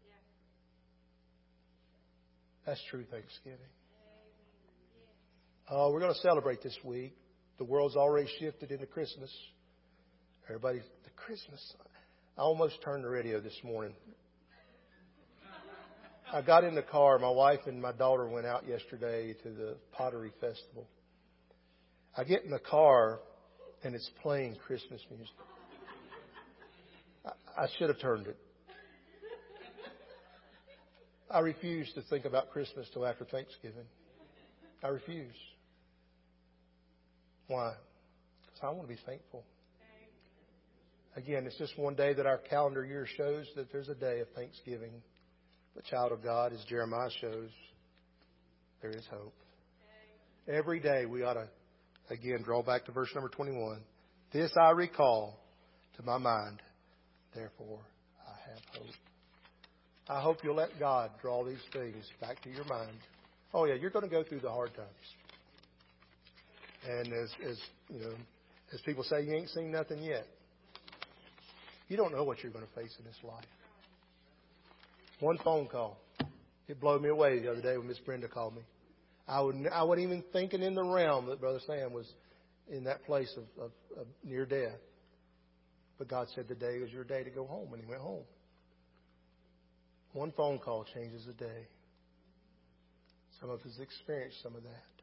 That's true Thanksgiving. We're going to celebrate this week. The world's already shifted into Christmas. Everybody's the Christmas. I almost turned the radio this morning. I got in the car. My wife and my daughter went out yesterday to the Pottery Festival. I get in the car, and it's playing Christmas music. I should have turned it. I refuse to think about Christmas till after Thanksgiving. I refuse. Why? Because I want to be thankful. Again, it's just one day that our calendar year shows that there's a day of thanksgiving. But child of God, as Jeremiah shows, there is hope. Every day we ought to, again, draw back to verse number 21. This I recall to my mind, therefore I have hope. I hope you'll let God draw these things back to your mind. Oh yeah, you're going to go through the hard times. And as people say, you ain't seen nothing yet. You don't know what you're going to face in this life. One phone call. It blew me away the other day when Miss Brenda called me. I wasn't even thinking in the realm that Brother Sam was in that place of near death. But God said today was your day to go home, and he went home. One phone call changes a day. Some of us experienced some of that.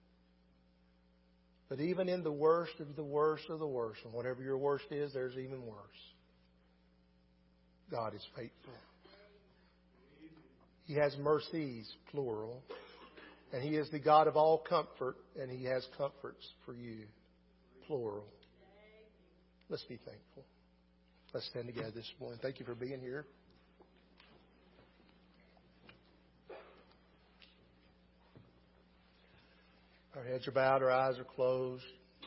But even in the worst of the worst of the worst, and whatever your worst is, there's even worse. God is faithful. He has mercies, plural. And He is the God of all comfort, and He has comforts for you, plural. Let's be thankful. Let's stand together this morning. Thank you for being here. Our heads are bowed, our eyes are closed.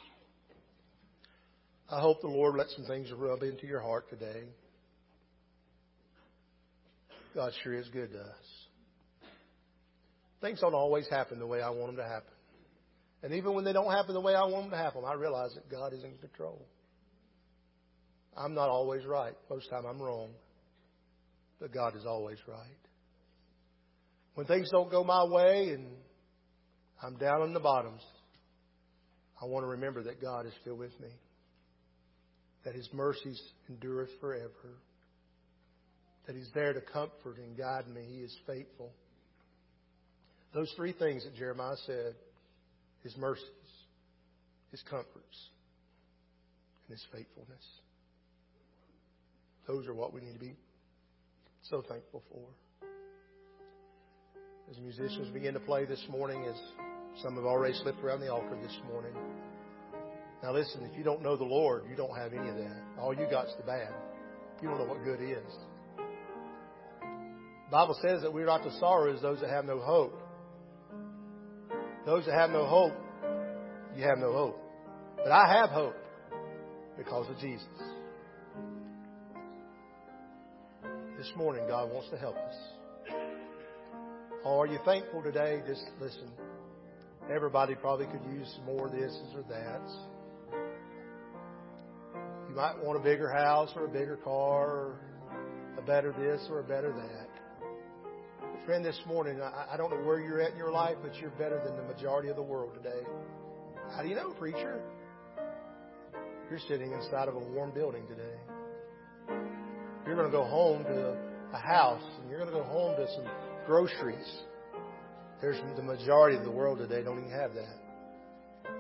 I hope the Lord let some things rub into your heart today. God sure is good to us. Things don't always happen the way I want them to happen. And even when they don't happen the way I want them to happen, I realize that God is in control. I'm not always right. Most of the time I'm wrong. But God is always right. When things don't go my way and I'm down in the bottoms, I want to remember that God is still with me. That His mercies endureth forever. That He's there to comfort and guide me. He is faithful. Those three things that Jeremiah said, His mercies, His comforts, and His faithfulness. Those are what we need to be so thankful for. As musicians begin to play this morning, as some have already slipped around the altar this morning. Now listen, if you don't know the Lord, you don't have any of that. All you got's the bad. You don't know what good is. The Bible says that we're not to sorrow as those that have no hope. Those that have no hope, you have no hope. But I have hope because of Jesus. This morning, God wants to help us. Oh, are you thankful today? Just listen. Everybody probably could use some more of this or that. You might want a bigger house or a bigger car or a better this or a better that. But friend, this morning, I don't know where you're at in your life, but you're better than the majority of the world today. How do you know, preacher? You're sitting inside of a warm building today. You're going to go home to a house, and you're going to go home to some groceries. There's the majority of the world today don't even have that.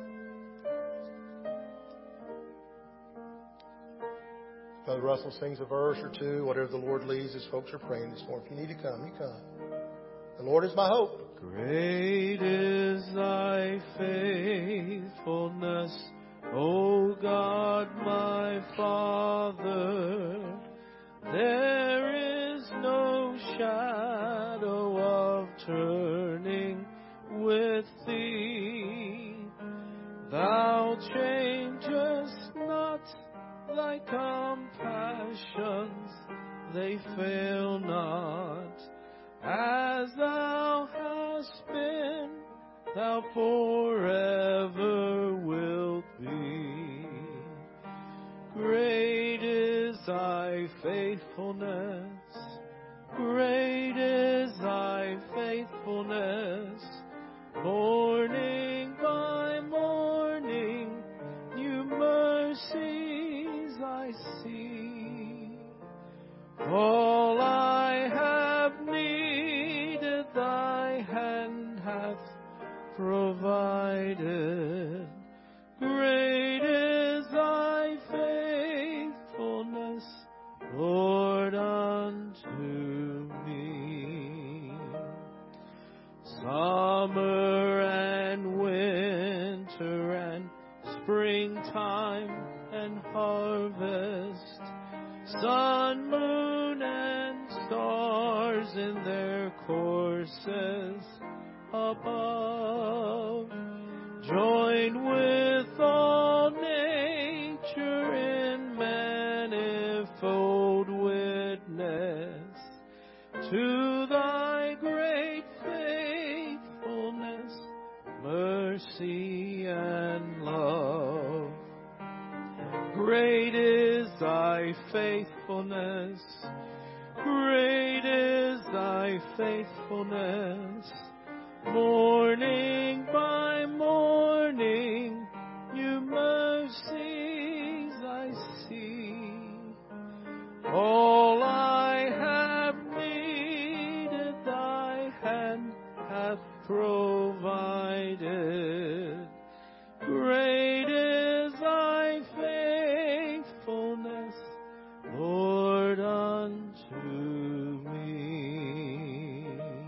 Brother Russell sings a verse or two, whatever the Lord leads as folks are praying this morning. If you need to come, you come. The Lord is my hope. Great is thy faithfulness, O God, my Father. There is no shadow of turning with thee. Thou changest not, thy compassions, they fail not. As thou hast been, thou forever wilt be. Great is thy faithfulness, great is thy faithfulness. Morning by morning, new mercies I see. All I have needed, thy hand hath provided. Great is thy faithfulness, Lord, unto me. Summer and winter and springtime springtime and harvest, sun, moon, and stars in their courses above, join with all nature in manifold witness to thy great faithfulness, mercy, and love. Great is thy faithfulness, great is thy faithfulness. Morning by morning, new mercies I see. All I have needed, thy hand hath provided. Great is thy faithfulness, Lord, unto me.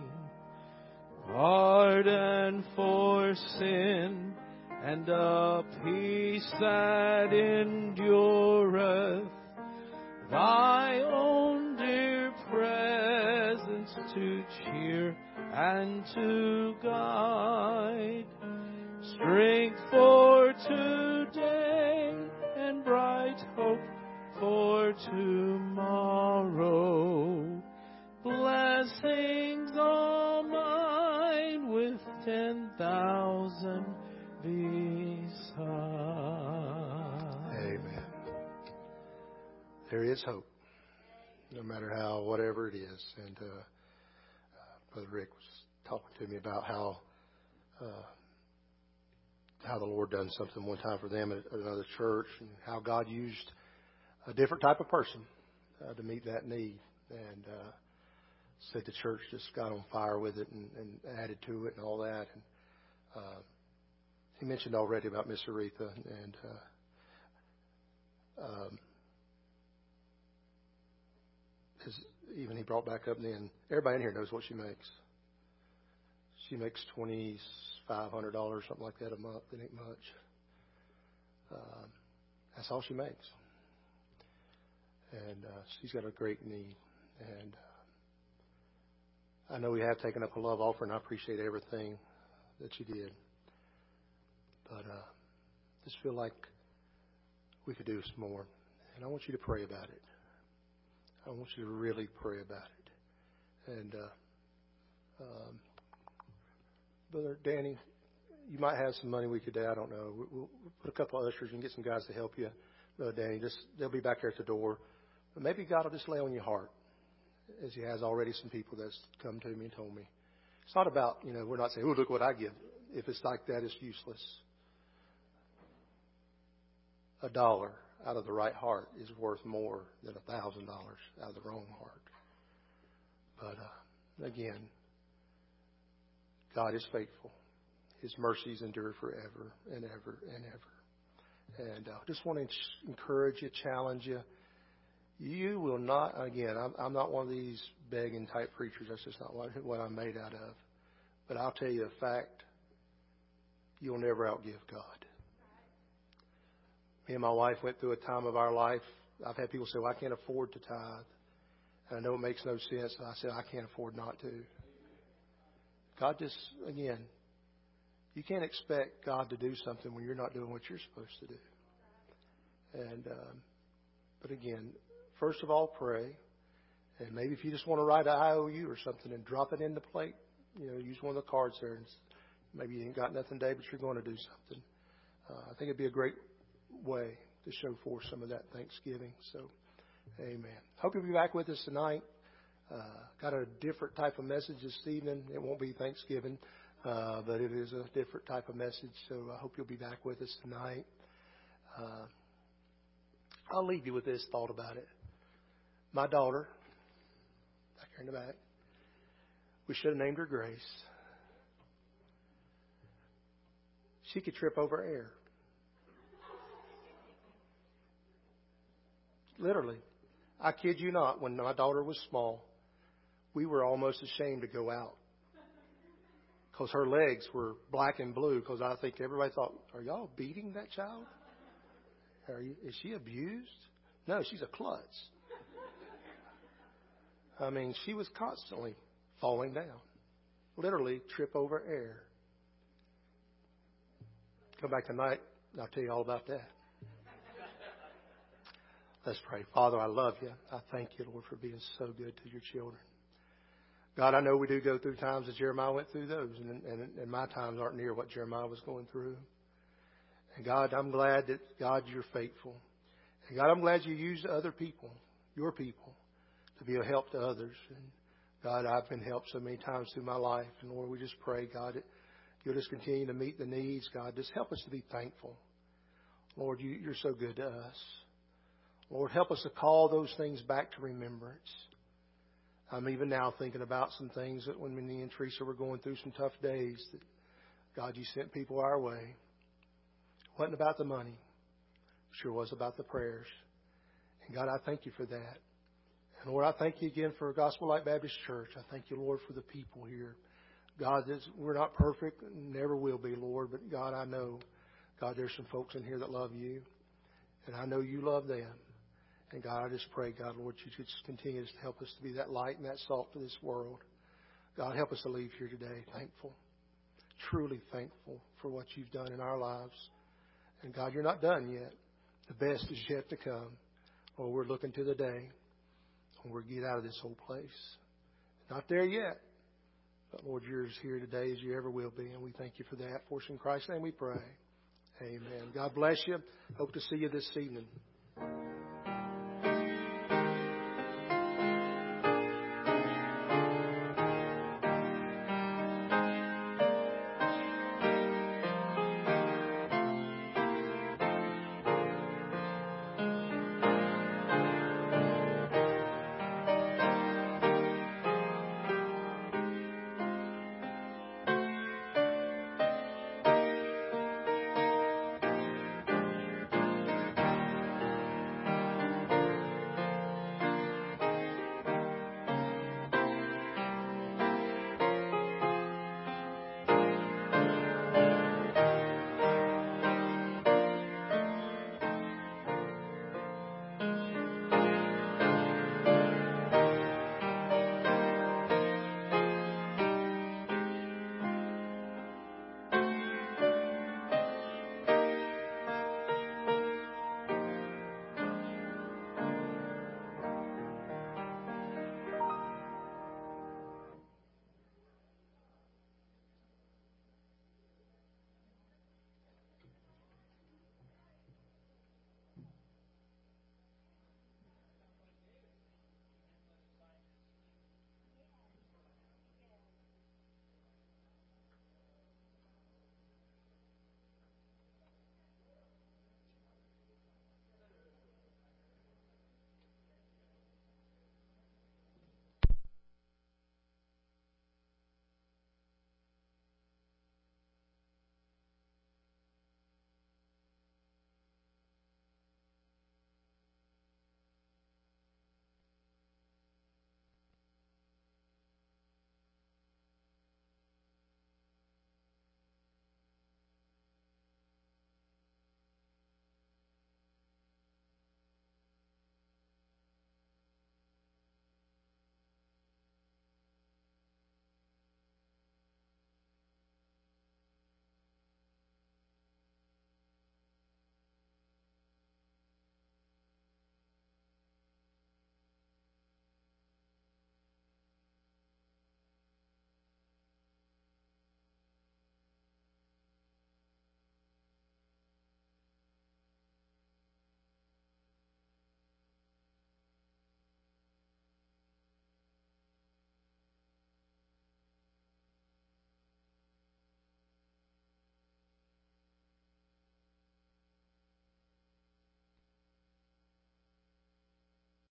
Pardon for sin and a peace that endureth, thy own dear presence to cheer and to guide, strength for today and bright hope for tomorrow, blessings all mine with 10,000 beside. Amen. There is hope, no matter whatever it is. And Brother Rick was talking to me about how the Lord done something one time for them at another church, and how God used a different type of person to meet that need. And said the church just got on fire with it and added to it and all that. And he mentioned already about Miss Aretha, and even he brought back up then, everybody in here knows what she makes. She makes $2,500, something like that a month. It ain't much. That's all she makes. And she's got a great need. And I know we have taken up a love offering. I appreciate everything that you did. But just feel like we could do some more. And I want you to pray about it. I want you to really pray about it. And Brother Danny, you might have some money we could do. I don't know. We'll put a couple of ushers and get some guys to help you. Brother Danny, they'll be back there at the door. But maybe God will just lay on your heart, as He has already some people that's come to me and told me. It's not about, we're not saying, oh, look what I give. If it's like that, it's useless. $1 out of the right heart is worth more than $1,000 out of the wrong heart. But again, God is faithful. His mercies endure forever and ever and ever. And I just want to encourage you, challenge you. You will not, again, I'm not one of these begging type preachers. That's just not what I'm made out of. But I'll tell you a fact. You'll never outgive God. Me and my wife went through a time of our life. I've had people say, well, I can't afford to tithe. And I know it makes no sense. I said, I can't afford not to. God just, again, you can't expect God to do something when you're not doing what you're supposed to do. And, but again, first of all, pray. And maybe if you just want to write an IOU or something and drop it in the plate, use one of the cards there. And maybe you ain't got nothing today, but you're going to do something. I think it'd be a great way to show forth some of that Thanksgiving. So, amen. Hope you'll be back with us tonight. Got a different type of message this evening. It won't be Thanksgiving, but it is a different type of message. So I hope you'll be back with us tonight. I'll leave you with this thought about it. My daughter, back here in the back, we should have named her Grace. She could trip over air. Literally. I kid you not, when my daughter was small, we were almost ashamed to go out. Because her legs were black and blue, because I think everybody thought, are y'all beating that child? Is she abused? No, she's a klutz. I mean, she was constantly falling down. Literally trip over air. Come back tonight, and I'll tell you all about that. Let's pray. Father, I love you. I thank you, Lord, for being so good to your children. God, I know we do go through times as Jeremiah went through those, and my times aren't near what Jeremiah was going through. And God, I'm glad that, God, you're faithful. And God, I'm glad you used other people, your people, to be a help to others. And God, I've been helped so many times through my life. And Lord, we just pray, God, that you'll just continue to meet the needs. God, just help us to be thankful. Lord, you're so good to us. Lord, help us to call those things back to remembrance. I'm even now thinking about some things that when me and Teresa were going through some tough days, that God, you sent people our way. It wasn't about the money. It sure was about the prayers. And God, I thank you for that. And Lord, I thank you again for Gospel Light Baptist Church. I thank you, Lord, for the people here. God, we're not perfect, never will be, Lord, but God, I know, God, there's some folks in here that love you, and I know you love them. And God, I just pray, God, Lord, you just continue to help us to be that light and that salt to this world. God, help us to leave here today thankful, truly thankful for what you've done in our lives. And God, you're not done yet. The best is yet to come. Oh, we're looking to the day when we get out of this whole place. Not there yet. But Lord, you're as here today as you ever will be. And we thank you for that. For us in Christ's name we pray. Amen. God bless you. Hope to see you this evening.